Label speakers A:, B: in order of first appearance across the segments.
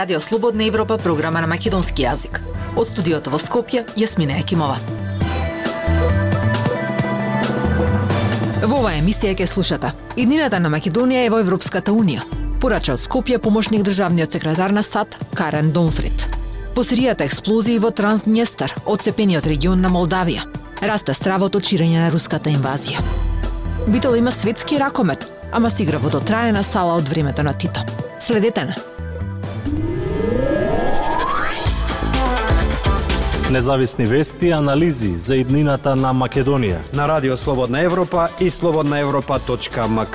A: Радио Слободна Европа, програма на македонски јазик. Од студиото во Скопје, Јасмина Екимова. Во оваа емисија ќе слушате: иднината на Македонија е во Европската унија. Порача од Скопје помошник државниот секретар на САД Карен Донфрид. По серијата експлозии во Транснестар, одцепениот регион на Молдавија. Расте стравот од ширење на руската инвазија. Битол има светски ракомет, ама се игра во дотраена сала од времето на Тито. Следете на.
B: Независни вести и анализи за иднината на Македонија
C: на Радио Слободна Европа и slobodnaevropa.mk.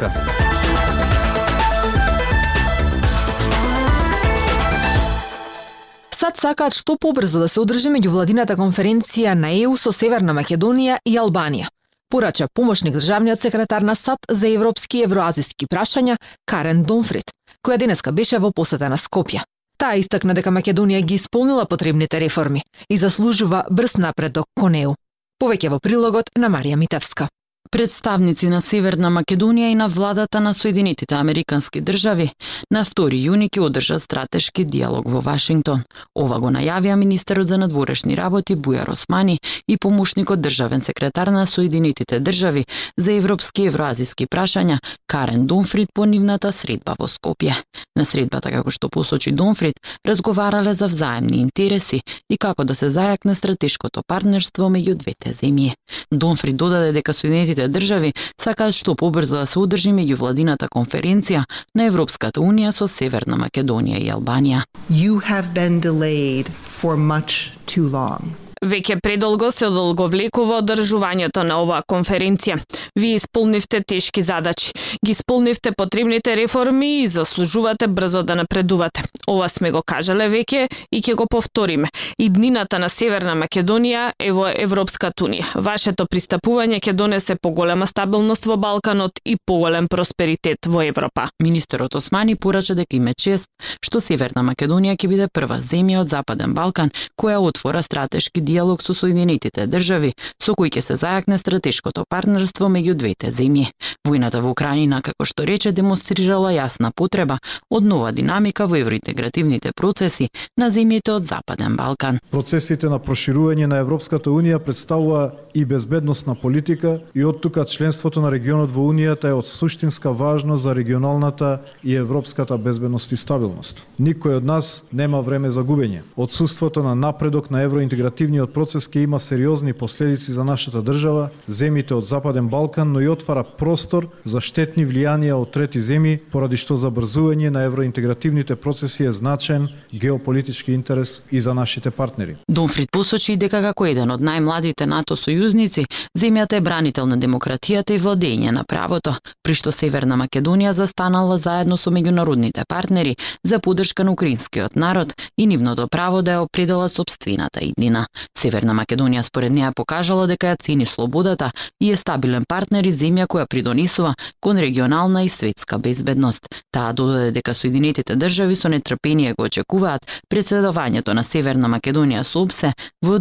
A: САД сакаат што побрзо да се одржи меѓувладината конференција на ЕУ со Северна Македонија и Албанија. Порача помошник државниот секретар на САД за европски и евроазиски прашања Карен Донфрид, која денеска беше во посета на Скопје. Таа истакна дека Македонија ги исполнила потребните реформи и заслужува брз напредок кон ЕУ. Повеќе во прилогот на Марија Митевска.
D: Представници на Северна Македонија и на владата на Соединетите Американски држави на 2 јуни ќе одржат стратешки диалог во Вашингтон. Ова го најавија министерот за надворешни работи Бујар Османи и помошникот државен секретар на Соединетите држави за европски и евроазиски прашања Карен Донфрид по нивната средба во Скопје. На средбата, како што посочи Донфрид, разговарале за взаемни интереси и како да се зајакне стратешкото партнерство меѓу двете земји. Донфрид додаде дека Соединетите држави сакаат што побрзо да се одржи меѓувладината конференција на Европската унија со Северна Македонија и Албанија.
E: You have been delayed for much too long.
F: Веќе предолго се одолговлекува одржувањето на оваа конференција. Вие исполнивте тешки задачи, ги исполнивте потребните реформи и заслужувате брзо да напредувате. Ова сме го кажале веќе и ќе го повториме. Иднината на Северна Македонија е во Европската унија. Вашето пристапување ќе донесе поголема стабилност во Балканот и поголем просперитет во Европа.
D: Министерот Османи порача дека има чест што Северна Македонија ќе биде прва земја од Западен Балкан која отвора стратешки диалог со Соединетите држави, со кој ќе се зајакне стратешкото партнерство меѓу двете земји. Војната во Украина, како што рече, демонстрирала јасна потреба од нова динамика во евроинтегративните процеси на земјите од Западен Балкан.
G: Процесите на проширување на Европската унија представува и безбедносна политика и оттука членството на регионот во унијата е од суштинска важност за регионалната и европската безбедност и стабилност. Никој од нас нема време за губење. Отсуството на напредок на евроинтегративниот процес ќе има сериозни последици за нашата држава, земјите од Западен Балкан, но и отвара простор за штетни влијанија од трети земји, поради што забрзување на евроинтегративните процеси е значен геополитички интерес и за нашите партнери.
D: Донфрид посочи дека како еден од најмладите НАТО сојузници, земјата е бранител на демократијата и владење на правото, при што Северна Македонија застанала заедно со меѓународните партнери за поддршка на украинскиот народ и нивното право да ја определа сопствената иднина. Северна Македонија според неа покажала дека ја цени слободата и е стабилен партнер и земја која придонесува кон регионална и светска безбедност. Таа додаде дека Соединетите држави со нетрпение го очекуваат претседавањето на Северна Македонија со ОПСЕ во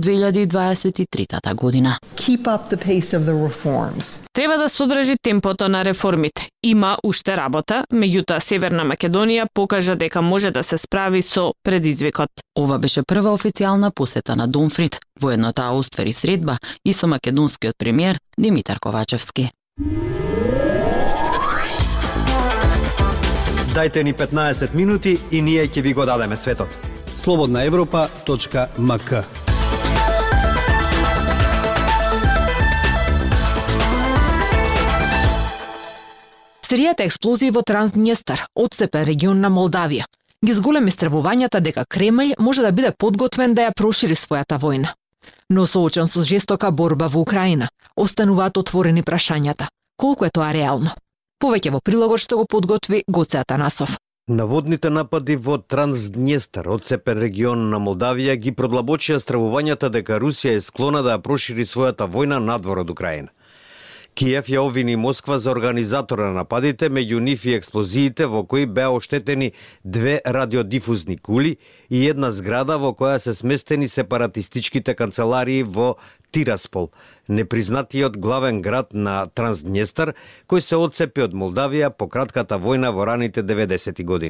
D: 2023 година.
E: Keep up the pace of the reforms.
F: Треба да се одржи темпото на реформите. Има уште работа, меѓутоа Северна Македонија покажа дека може да се справи со предизвикот.
D: Ова беше прва официјална посета на Донфрид. Воедно таа оствари средба и со македонскиот премиер Димитар Ковачевски.
C: Дајте ни 15 минути и ние ќе ви го дадеме светот. slobodnaevropa.mk.
A: Серијата експлозии во Транснестар, одцепен регион на Молдавија, ги зголеми стравувањата дека Кремљ може да биде подготвен да ја прошири својата војна. Но соочен со жестока борба во Украина, остануваат отворени прашањата. Колку е тоа реално? Повеќе во прилогот што го подготви Гоце Атанасов.
H: Наводните напади во Транснестар, одцепен регион на Молдавија, ги продлабочија стравувањата дека Русија е склона да ја прошири својата војна надвор од Украина. Киев ја обвини Москва за организатора на нападите, меѓу нив и експлозиите во кои беа оштетени 2 радиодифузни кули и една зграда во која се сместени сепаратистичките канцеларии во Тираспол, непризнатиот главен град на Транснестар, кој се одцепи од Молдавија по кратката војна во раните 90-ти години.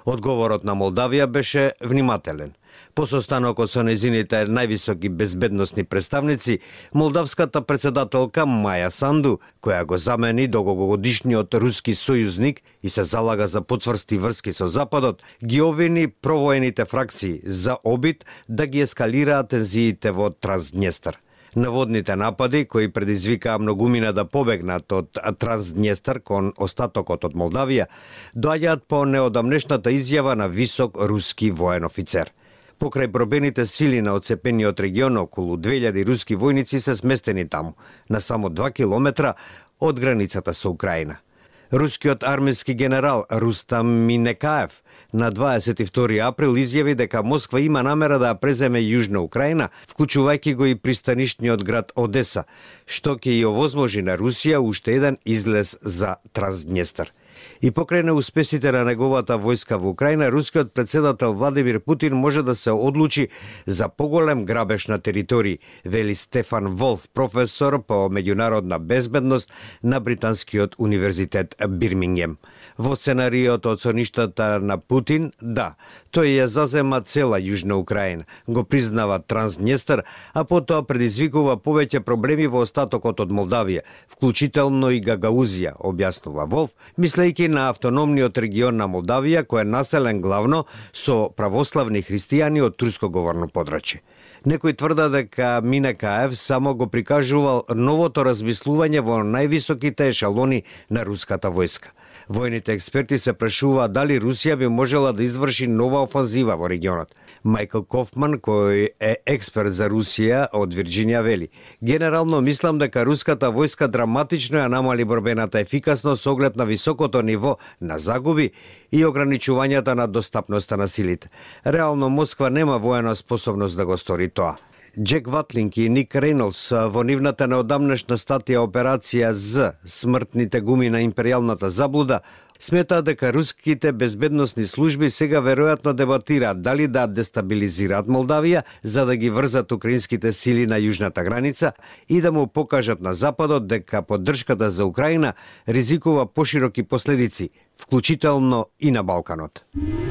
H: Одговорот на Молдавија беше внимателен. По состанокот со незините највисоки безбедносни представници, молдавската председателка Маја Санду, која го замени долгогодишниот руски сојузник и се залага за поцврсти врски со Западот, ги обвини провоените фракции за обид да ги ескалираат тензиите во Транснестар. Наводните напади, кои предизвикаа многумина да побегнат од Транснестар кон остатокот од Молдавија, доаѓаат по неодамнешната изјава на висок руски воен офицер. Покрај борбените сили на оцепениот регион, околу 2000 руски војници се сместени таму, на само 2 километра од границата со Украина. Рускиот армиски генерал Рустам Минекаев на 22 април изјави дека Москва има намера да преземе Јужна Украина, вклучувајќи го и пристанишниот град Одеса, што ќе ја овозможи на Русија уште еден излез за Транснестар. И покрај неуспесите на неговата војска во Украина, рускиот председател Владимир Путин може да се одлучи за поголем грабеж на територии, вели Стефан Волф, професор по меѓународна безбедност на Британскиот универзитет Бирмингем. Во сценариото од соништата на Путин, да, тој ја зазема цела Јужна Украина, го признава Транснестар, а потоа предизвикува повеќе проблеми во остатокот од Молдавија, вклучително и Гагаузија, објаснува Волф, мислејќи на автономниот регион на Молдавија, кој е населен главно со православни христијани од турскоговорно подрачје. Некои тврда дека Минекаев само го прикажувал новото размислување во највисоките ешелони на руската војска. Војните експерти се прашуваат дали Русија би можела да изврши нова офанзива во регионот. Майкл Кофман, кој е експерт за Русија од Вирџинија, вели: "Генерално мислам дека руската војска драматично ја намали борбената ефикасност со оглед на високото ниво на загуби и ограничувањата на достапноста на силите. Реално Москва нема воена способност да го стори тоа." Джек Ватлинг и Ник Рейнолдс во нивната неодамнешна статија Операција З, смртните гуми на империјалната заблуда, сметаат дека руските безбедносни служби сега веројатно дебатираат дали да дестабилизираат Молдавија за да ги врзат украинските сили на јужната граница и да му покажат на Западот дека поддршката за Украина ризикува пошироки последици, вклучително и на Балканот.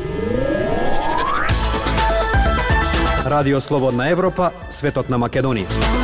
C: Радио Слободна Европа, светот на Македонија.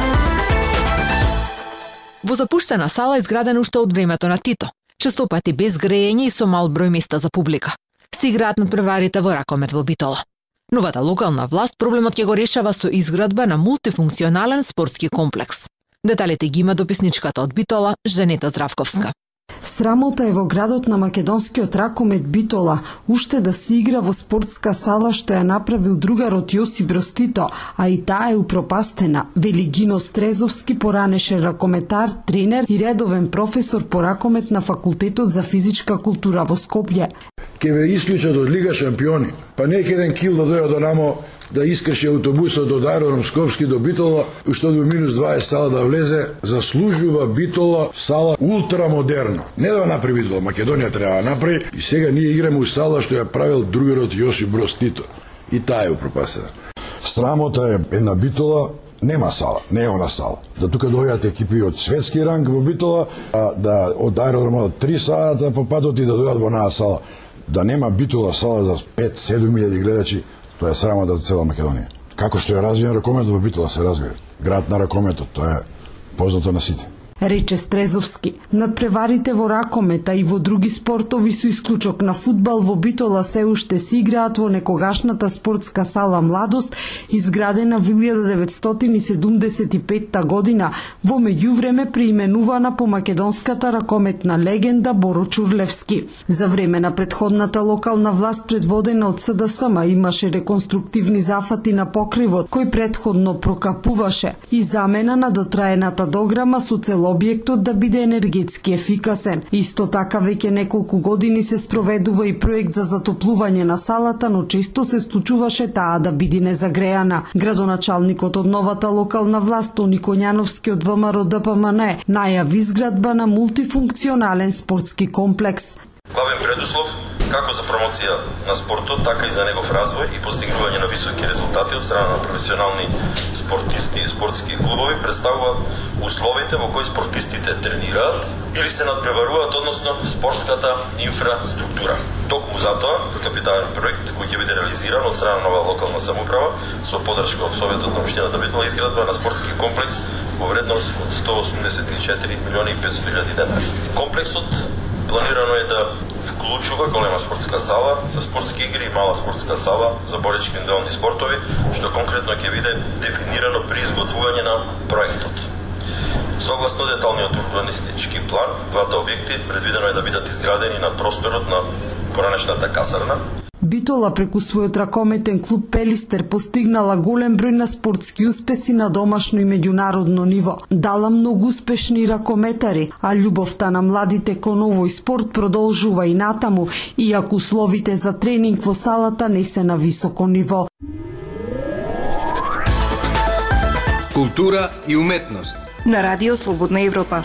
A: Во запуштена сала изградена уште од времето на Тито, честопати без грејење и со мал број места за публика, се играат надпреварите во ракомет во Битола. Новата локална власт проблемот ќе го решава со изградба на мултифункционален спортски комплекс. Деталите ги има дописничката од Битола, Женета Здравковска.
I: Срамота е во градот на македонскиот ракомет Битола уште да се игра во спортска сала што ја направил другарот Јосип Броз Тито, а и таа е упропастена, вели Гино Стрезовски, поранешен ракометар, тренер и редовен професор по ракомет на Факултетот за физичка култура во Скопје.
J: Ке ве исклучат од Лига шампиони, па нека еден кил да дојде до намо да искаше автобусот од Аеродром Скопски до Битола, уште до минус 20 сала да влезе, заслужува Битола сала ултрамодерна. Не да направи Битола, Македонија треба да направи и сега ние играме у сала што ја правил другарот Јосип Броз Тито. И таа е упропастена.
K: Срамота е една Битола, нема сала, не е она сала. Да тука дојдат екипи од светски ранг во Битола, да од аеродромот 3 сата по патот и да дојдат во онаа сала. Да нема Битола сала за 5-7 илјади гледачи, тоа е срамота за цела Македонија. Како што е развиен ракометот во Битола се развива. Град на ракометот, тоа е познато на сите.
I: Рече Стрезовски. Надпреварите во ракомета и во други спортови со исклучок на фудбал во Битола се уште се играат во некогашната спортска сала Младост, изградена во 1975 година, во меѓувреме преименувана по македонската ракометна легенда Боро Чурлевски. За време на претходната локална власт предводена од СДСМ имаше реконструктивни зафати на покривот, кој претходно прокапуваше и замена на дотраената дограма со цел објектот да биде енергетски ефикасен. Исто така веќе неколку години се спроведува и проект за затоплување на салата, но често се случуваше таа да биде незагрејана. Градоначалникот од новата локална власт Тони Коњановски од ВМРО ДПМН најави изградба на мултифункционален спортски комплекс.
L: Главен предуслов како за промоција на спортот, така и за негов развој и постигнување на високи резултати од страна на професионални спортисти и спортски клубови, представуваат условите во кои спортистите тренираат или се надпреваруваат, односно спортската инфраструктура. Токму затоа, капитален проект кој ќе биде реализиран од страна на нова локална самоуправа со поддршка од Советот на општината Битола, изградба на спортски комплекс во вредност од 184 милиони и 500 илјади денари. Комплексот планирано е да вклучува голема спортска сала за спортски игри и мала спортска сала за боречки индивидуални спортови, што конкретно ќе биде дефинирано при изготвување на проектот. Согласно деталниот урбанистички план, двата објекти предвидено е да бидат изградени на просторот на поранешната касарна.
I: Битола преку својот ракометен клуб Пелистер постигнала голем број на спортски успеси на домашно и меѓународно ниво. Дала многу успешни ракометари, а љубовта на младите кон овој спорт продолжува и натаму, иако условите за тренинг во салата не се на високо ниво.
M: Култура и уметност
N: на Радио Слободна Европа.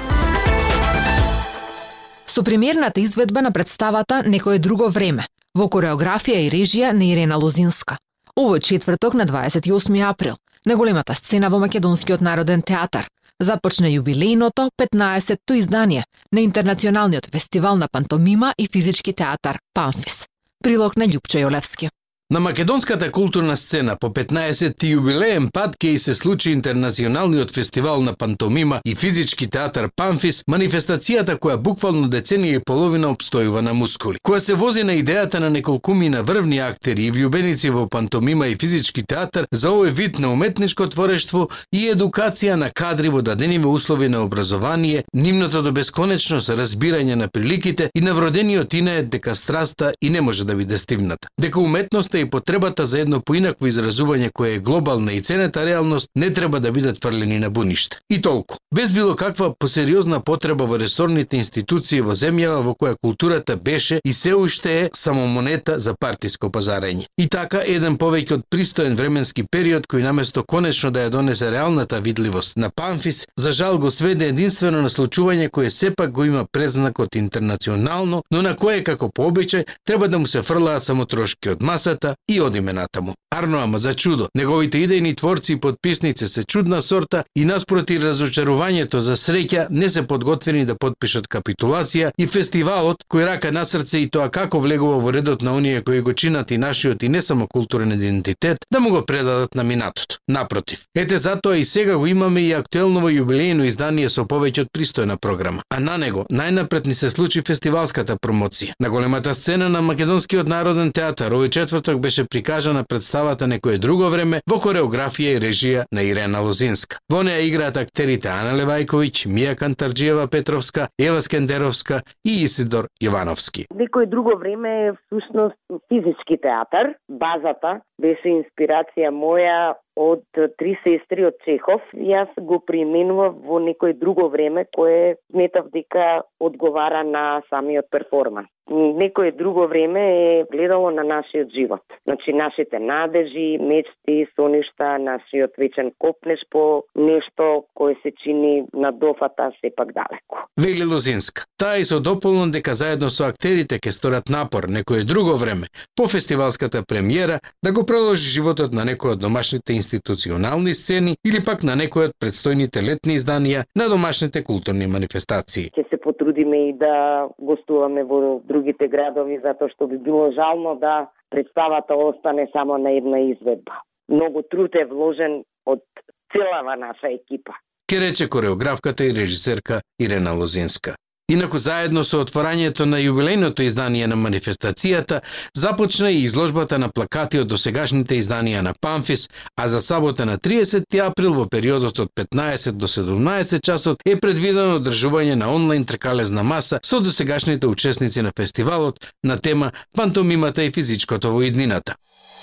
A: Со премиерната изведба на представата Некое друго време, во кореографија и режија на Ирена Лозинска. Овој четврток на 28 април, на големата сцена во Македонскиот народен театар, започна јубилејното 15-то издание на Интернационалниот фестивал на пантомима и физички театар Памфис. Прилог на Љупчо Јолевски.
O: На македонската културна сцена по 15-ти јубилеен пат ќе се случи Интернационалниот фестивал на пантомима и физички театар Памфис, манифестацијата која буквално деценија и половина обстојува на мускули. Која се вози на идејата на неколкумина врвни актери и влюбеници во пантомима и физички театар за овој вид на уметничко творештво и едукација на кадри во дадениве услови на образование, нивното до бесконечност разбирање на приликите и на вродениот инает дека страста и не може да биде стивната. Дека уметноста и потребата за едно поинакво изразување кое е глобална и цената реалност не треба да бидат фрлени на буниште. И толку. Без било каква посериозна потреба во ресорните институции во земјава во која културата беше и се уште е само монета за партиско пазарење. И така, еден повеќе од пристоен временски период кој наместо конечно да ја донесе реалната видливост на Памфис, за жал го сведе единствено на случување кое сепак го има предзнакот интернационално, но на кое како по обичај треба да му се фрлаат само трошки од масата и одиме натаму. Арно, ама за чудо, неговите идејни творци и подписници се чудна сорта и наспроти разочарувањето за среќа не се подготвени да подпишат капитулација и фестивалот, кој рака на срце и тоа како влегува во редот на оние кои го чинат и нашиот и не само културен идентитет, да му го предадат на минатото. Напротив. Ете затоа и сега го имаме и актуелново јубилејно издание со повеќе од пристојна програма. А на него најнапред ни се случи фестивалската промоција. На големата сцена на Македонскиот народен театар овој четврток беше прикажана представата Некое друго време во кореографија и режија на Ирена Лозинска. Во неа играат актерите Ана Левајковиќ, Мија Кантарџиева Петровска, Ева Скендеровска и Исидор Јовановски.
P: Некое друго време е всушност физички театар. Базата беше инспирација моја од Три сестри од Чехов. Јас го применував во некое друго време кое сметав дека одговара на самиот перформанс. Некое друго време е гледало на нашиот живот. Значи, нашите надежи, мечти, соништа, нашиот вечен копнеш по нешто кое се чини на дофата сепак далеко.
O: Вели Лозинска. Таа и со дополнен дека заедно со актерите ќе сторат напор некое друго време по фестивалската премиера да го продолжи животот на некој од домашните институционални сцени или пак на некој од предстојните летни изданија на домашните културни манифестации.
P: Ќе се потрудиме и да гостуваме во другите градови, затоа што би било жално да представата остане само на една изведба. Многу труд е вложен од целава наша екипа.
O: Ке рече кореографката и режисерка Ирена Лозинска. Инаку заедно со отворањето на јубилејното издание на манифестацијата, започна и изложбата на плакати од досегашните изданија на Памфис, а за сабота на 30 април во периодот од 15 до 17 часот е предвидено одржување на онлайн тркалезна маса со досегашните учесници на фестивалот на тема пантомимата и физичкото во иднината.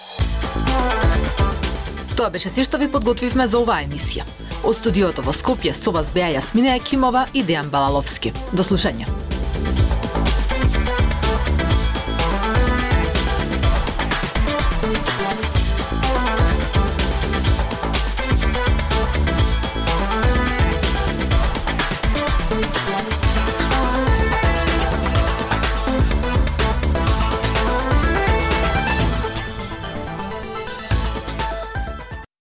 A: Тоа беше се што ви подготвивме за оваа емисија. Од студиото во Скопје со вас беа Јасмина Екимова и Дејан Балаловски. До слушање.